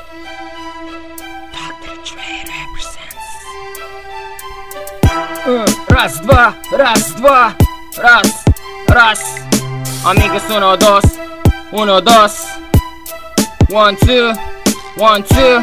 Dr. Dre represents. Раз, два, раз, два, раз. Amigos, uno, dos, uno, dos. 1, 2, 1, 2.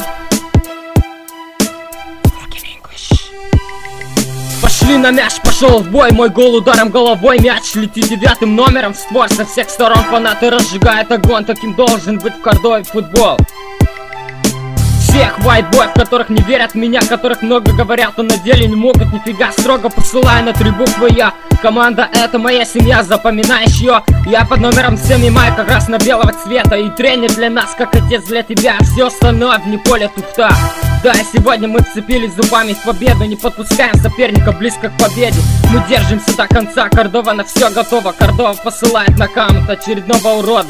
Fucking English. Пошли на мяч, пошел в бой. Мой гол ударом головой. Мяч летит 9 номером в створ. Со всех сторон фанаты разжигают огонь. Таким должен быть в Кордове футбол. Всех white-boy, в которых не верят в меня, которых много говорят, но на деле не могут нифига. Строго посылаю на 3 буквы я. Команда — это моя семья, запоминаешь ее. Я под номером 7 и май как раз на белого цвета. И тренер для нас, как отец для тебя. Все остальное вне поля туфта. Да, сегодня мы вцепились зубами в победу. Не подпускаем соперника близко к победе. Мы держимся до конца, Кордова на все готово. Кордова посылает на камут очередного урода.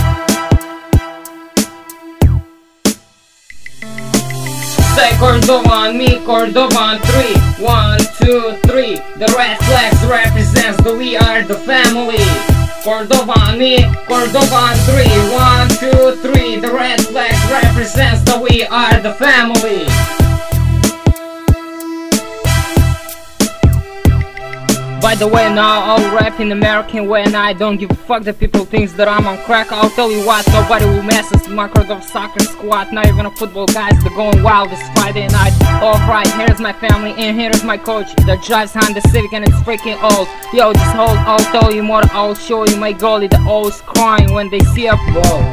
Say Cordova on me, Cordova on 3. 1, 2, 3. The red flags represents the we are the family. Cordova on me, Cordova on 3. 1, 2, 3. The red flags represents the we are the family. By the way, now I'll rap in American way, and I don't give a fuck that people think that I'm on crack. I'll tell you what, nobody will mess with my Cordova soccer squad. Not even a football guys, they're going wild this Friday night. Alright, here's my family and here's my coach that drives Honda Civic and it's freaking old. Yo, just hold, I'll tell you more, I'll show you my goalie that always crying when they see a whoa.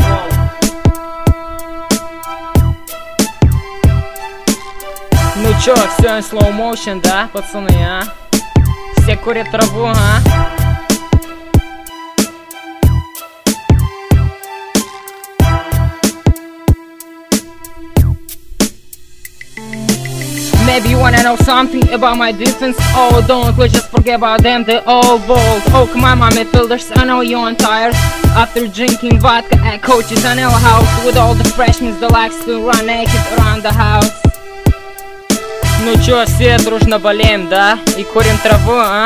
Ну чё, все in slow motion, да, пацаны, а? Все курят траву, а? Maybe you wanna know something about my defense? Oh, don't let's just forget about them, they all bold. Oh, come on, my midfielders, I know you're on tired. After drinking vodka at Coach's NL house with all the freshmen that likes to run naked around the house. Ну чё, все дружно болеем, да? И курим траву, а?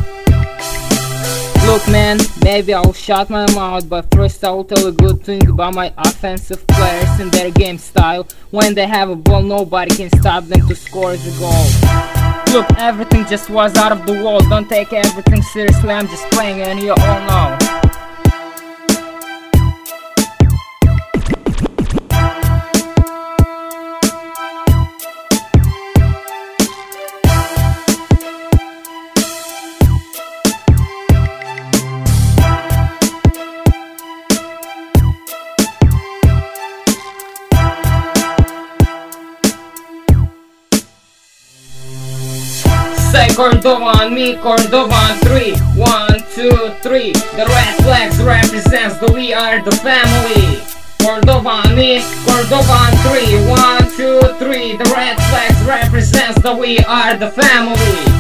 Look man, maybe I'll shut my mouth, but first I'll tell a good thing about my offensive players and their game style. When they have a ball, nobody can stop them to score the goal. Look, everything just was out of the world. Don't take everything seriously, I'm just playing and you all know. Say Cordova on me, Cordova on 3. 1, 2, 3. The red flags represents the we are the family. Cordova on me, Cordova on 3. 1, 2, 3. The red flags represents the we are the family.